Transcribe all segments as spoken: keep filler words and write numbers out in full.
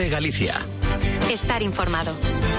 COPE Galicia. Estar informado.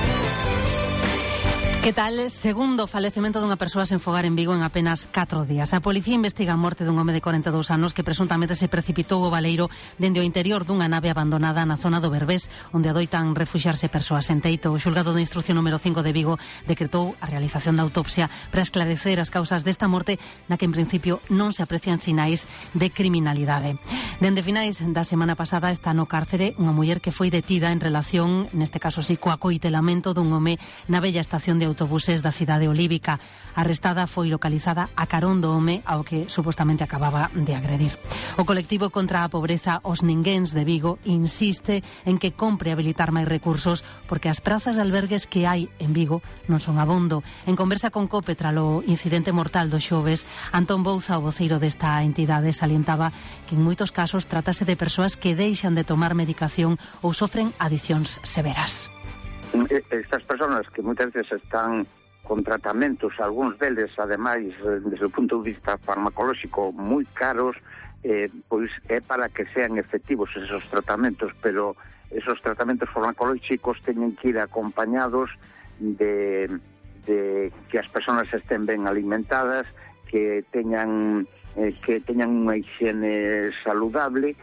Que tal? Segundo falecemento dunha persoa sen fogar en Vigo en apenas catro días. A policía investiga a morte dun home de corenta e dous anos que presuntamente se precipitou ao baleiro dende o interior dunha nave abandonada na zona do Berbés, onde adoitan refuxiarse persoas en teito. O xulgado de instrucción número cinco de Vigo decretou a realización da autopsia para esclarecer as causas desta morte, na que en principio non se aprecian sinais de criminalidade. Dende finais da semana pasada está no cárcere unha muller que foi detida en relación, neste caso sí, co acoitelamento dun home na bella estación de autobuses da cidade olívica. Arrestada foi localizada a carón do home ao que supostamente acababa de agredir. O colectivo contra a pobreza Os Ninguéns de Vigo insiste en que compre habilitar máis recursos porque as prazas de albergues que hai en Vigo non son abondo. En conversa con COPE tralo incidente mortal do xoves, Antón Bouza, o voceiro desta entidade, salientaba que en moitos casos trátase de persoas que deixan de tomar medicación ou sofren adicións severas. Estas persoas que moitas veces están con tratamentos, algúns deles, ademais, desde o punto de vista farmacolóxico, moi caros, eh, pois é para que sean efectivos esos tratamentos, pero esos tratamentos farmacolóxicos teñen que ir acompañados de, de que as persoas estén ben alimentadas, que teñan, eh, que teñan unha higiene saludable.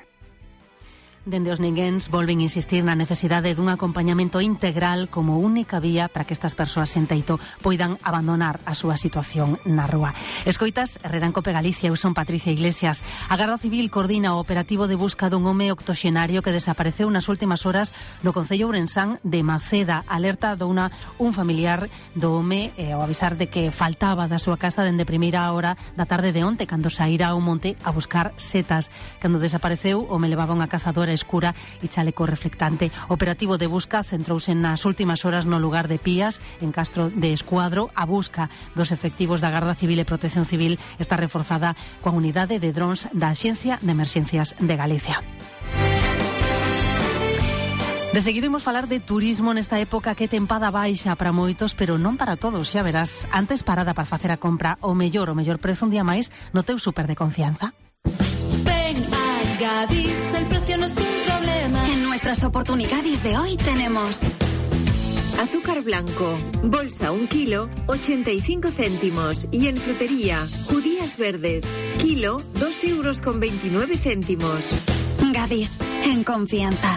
Dende Os Ninguéns volven insistir na necesidade dun acompañamento integral como única vía para que estas persoas sen teito poidan abandonar a súa situación na rúa. Escoitas Herrera en COPE Galicia, eu son Patricia Iglesias. A Garda Civil coordina o operativo de busca dun home octoxenario que desapareceu nas últimas horas no concello ourensán de Maceda. Alerta douna un familiar do home eh, ao avisar de que faltaba da súa casa dende primeira hora da tarde de onte, cando saíra ao monte a buscar setas. Cando desapareceu, o home levaba unha cazadora escura e chaleco reflectante. O operativo de busca centrouse nas últimas horas no lugar de Pías, en Castro de Escuadro. A busca dos efectivos da Garda Civil e Protección Civil está reforzada coa unidade de drons da Axencia de Emerxencias de Galicia. De seguido imos falar de turismo nesta época que tempada baixa para moitos, pero non para todos, xa verás. Antes parada para facer a compra o mellor, o mellor prezo un día máis no teu súper de confianza. Gadis, el precio no es un problema. En nuestras oportunidades de hoy tenemos azúcar blanco, bolsa un kilo, ochenta y cinco céntimos. Y en frutería, judías verdes, kilo, dos euros con veintinueve céntimos. Gadis, en confianza.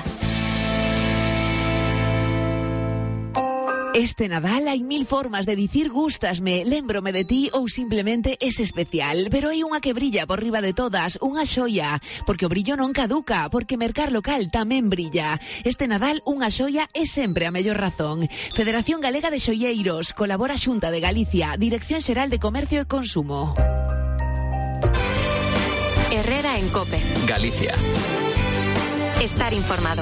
Este Nadal hai mil formas de dicir gústasme, lémbrome de ti ou simplemente es especial, pero hai unha que brilla por riba de todas, unha xoia, porque o brillo non caduca, porque mercar local tamén brilla. Este Nadal unha xoia é sempre a mellor razón. Federación Galega de Xoieiros, colabora Xunta de Galicia, Dirección Xeral de Comercio e Consumo. Herrera en COPE Galicia. Estar informado.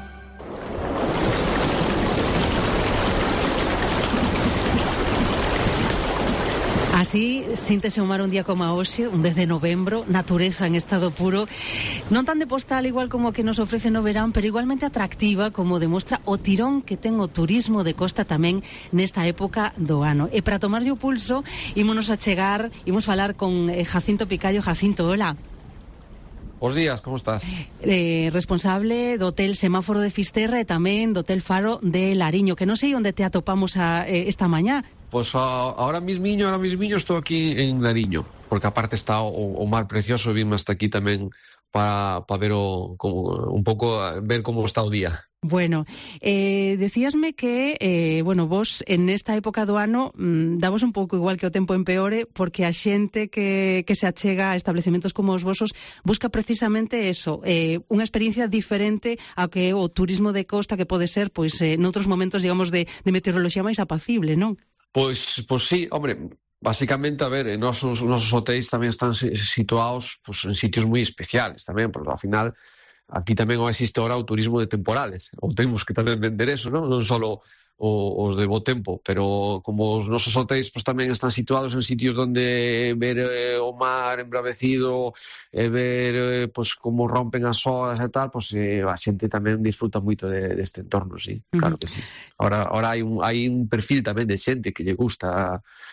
Así, síntese o mar un día como a hoxe, un dez de novembro, natureza en estado puro, non tan de postal igual como que nos ofrece no verán, pero igualmente atractiva, como demostra o tirón que ten o turismo de costa tamén nesta época do ano. E para tomarlle o pulso, ímonos a chegar, imos falar con Jacinto Picallo. Jacinto, hola. Bos días, como estás? Eh, responsable do Hotel Semáforo de Fisterra e tamén do Hotel Faro de Lariño, que non sei onde te atopamos a, eh, esta mañá. Pois pues ahora mismiño, ahora mismiño estou aquí en Lariño, porque aparte está o, o mar precioso, vime hasta aquí tamén para pa ver o, como, un pouco ver como está o día. Bueno, eh, decíasme que, eh, bueno, vos en esta época do ano mmm, davos un pouco igual que o tempo empeore, porque a xente que, que se achega a establecementos como os vosos busca precisamente eso, eh, unha experiencia diferente ao que o turismo de costa que pode ser, pois, eh, noutros momentos, digamos, de, de meteoroloxía máis apacible, non? Pois, pois sí, hombre, basicamente, a ver, nosos, nosos hotéis tamén están situados pues, en sitios moi especiales tamén, porque ao final aquí tamén existe ahora o turismo de temporales, ou temos que tamén vender eso, non, non só os de bo tempo, pero como os nosos hotéis pues, tamén están situados en sitios onde ver eh, o mar embravecido, e ver eh, pues, como rompen as olas e tal, pues, eh, a xente tamén disfruta moito de, deste entorno, sí, claro que sí. Ahora, ahora hai, un, hai un perfil tamén de xente que lle gusta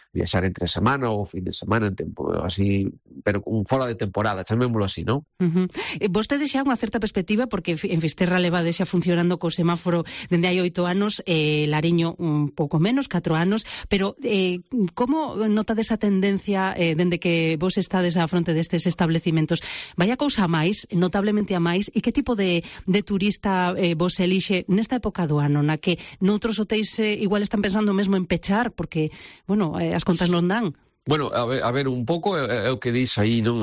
viaxar entre semana ou fin de semana en tempo, así, pero un fora de temporada, chamémolo así, non? Uh-huh. Vostede xa unha certa perspectiva, porque en Fisterra levade xa funcionando co semáforo dende hai oito anos, eh, Lariño un pouco menos, catro anos, pero eh, como notade esa tendencia eh, dende que vos estades á fronte destes establecimentos? Vai a cousa a máis, notablemente a máis, e que tipo de, de turista eh, vos elixe nesta época do ano, na que noutros hotéis eh, igual están pensando mesmo en pechar, porque, bueno, eh, as contas non dan? Bueno, a ver, a ver un pouco é o que dis aí, non?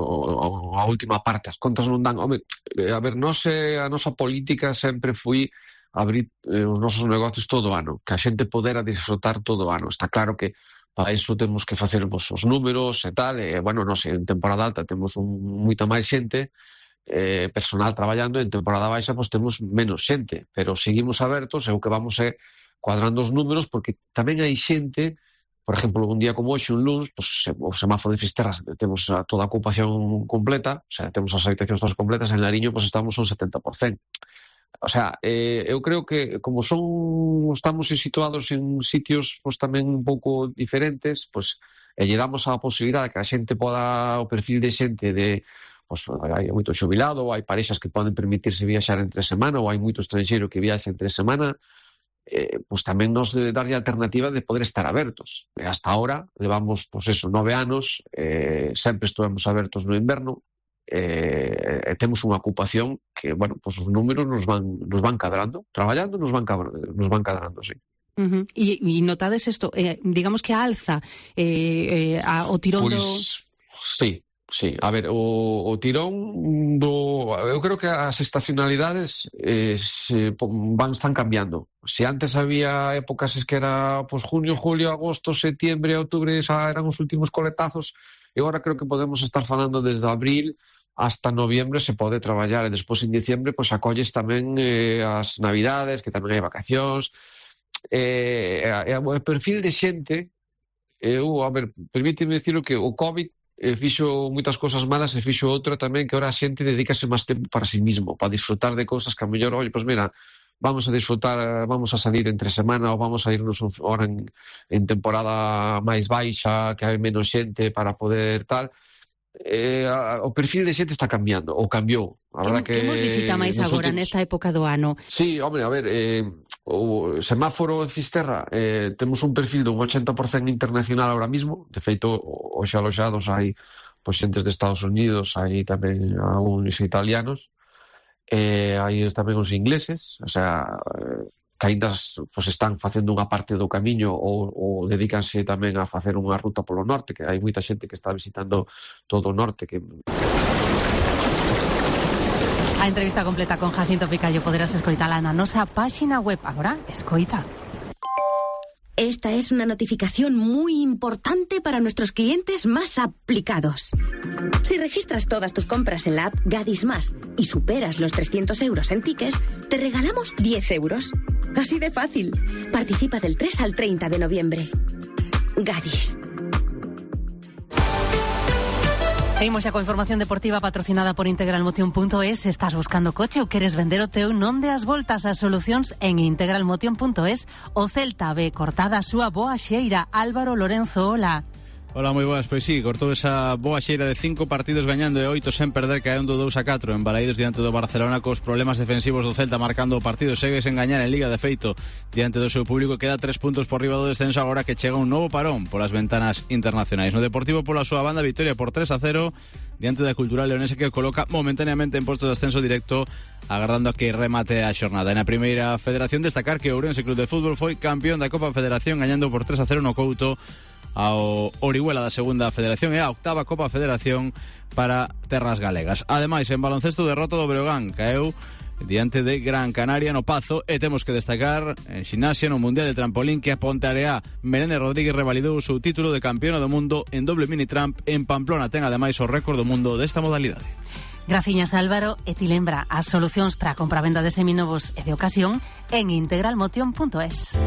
A última parte, as contas non dan. Home, a ver, nos, a nosa política sempre foi abrir eh, os nosos negocios todo o ano, que a xente podera disfrutar todo o ano. Está claro que para iso temos que facer os, os números e tal, e, bueno, non sei, en temporada alta temos un, moita máis xente, eh, personal traballando, en temporada baixa pois temos menos xente, pero seguimos abertos e o que vamos é cuadrando os números, porque tamén hai xente, por exemplo, un día como hoxe, un luns, pois, o semáforo de Fisterra temos a toda a ocupación completa, o sea, temos as habitacións todas completas, en Lariño pois estamos un setenta por cento. O sea, eh, eu creo que como son estamos situados en sitios pois tamén un pouco diferentes, pois e lle damos a posibilidade que a xente poda, o perfil de xente de pois hai moito xubilado, hai parexas que poden permitirse viaxar entre semana, ou hai moito estranxeiro que viaxa entre semana, eh, pois tamén nos darlle a alternativa de poder estar abertos. E hasta ahora levamos, pois eso, nove anos, eh, sempre estuvemos abertos no inverno, eh, e temos unha ocupación que, bueno, pois os números nos van nos van cadrando, traballando nos van nos van cadrando, sí. Uh-huh. E, e notades isto, eh, digamos que a alza eh, eh, a, o tirón pois, do... Sí, sí, a ver, o, o tirón do... Eu creo que as estacionalidades eh, se, van, están cambiando. Se antes había épocas que era pues, junio, julio, agosto, septiembre, outubro, esa eran os últimos coletazos, e agora creo que podemos estar falando desde abril hasta noviembre se pode traballar, e despois en diciembre pues, acolles tamén eh, as navidades, que tamén hai vacacións. Eh, eh, o perfil de xente, eu, a ver, permíteme dicirlo que o COVID eh, fixo moitas cousas malas e fixo outra tamén, que ahora a xente dedícase máis tempo para sí mismo, para disfrutar de cousas que a mellor, oi, pois mira, vamos a disfrutar, vamos a salir entre semana ou vamos a irnos ahora en, en temporada máis baixa, que hai menos xente para poder tal. Eh, a, o perfil de xente está cambiando, ou cambiou. A verdad que, que nos visita máis agora últimos... nesta época do ano? Sí, hombre, a ver, eh, o semáforo en Fisterra eh, temos un perfil dun ochenta por cento internacional ahora mismo. De feito, hoxe aloxados hai pois, xentes de Estados Unidos, hai tamén algúns italianos, eh, hai tamén os ingleses, o sea, eh, que ainda pues, están facendo unha parte do camiño ou, ou dedícanse tamén a facer unha ruta polo norte, que hai moita xente que está visitando todo o norte. Que... A entrevista completa con Jacinto Picallo poderás escoitala na nosa páxina web. Agora, escoita. Esta es una notificación muy importante para nuestros clientes más aplicados. Si registras todas tus compras en la app Gadis Más y superas los trescientos euros en tickets, te regalamos diez euros. Así de fácil. Participa del tres al treinta de noviembre. Gadis. Seguimos xa coa información deportiva patrocinada por integralmotion punto es. Estás buscando coche ou queres vender o teu? Non deas voltas ás solucións en integralmotion punto es. O Celta ve cortada a súa boa xeira. Álvaro Lorenzo, hola. Hola, moi boas, pois sí, cortou esa boa xeira de cinco partidos gañando e oito sen perder, caendo dous a catro en Balaídos diante do Barcelona, cos problemas defensivos do Celta marcando o partido. Segue sen gañar en Liga, de feito, diante do seu público, queda tres puntos por riba do descenso agora que chega un novo parón polas ventanas internacionais. No Deportivo, pola súa banda, victoria por tres a cero diante da Cultural Leonesa, que coloca momentáneamente en posto de ascenso directo, agardando a que remate a xornada. En a primeira federación, destacar que o Ourense Club de Fútbol foi campeón da Copa Federación, gañando por tres a cero no Couto ao Orihuela da segunda federación, e a octava Copa Federación para terras galegas. Ademais, en baloncesto, derrota do Breogán, caeu diante de Gran Canaria no Pazo, e temos que destacar en ximnasia no Mundial de Trampolín que a Pontearea Melene Rodríguez revalidou o seu título de campeona do mundo en doble mini tramp en Pamplona. Ten ademais o récord do mundo desta modalidade. Graciñas, Álvaro, e ti lembra as solucións para a compra-venda de seminovos e de ocasión en integralmotion punto es.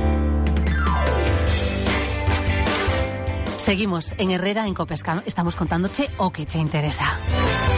Seguimos en Herrera en Copesca. Estamos contándoche o que che interesa.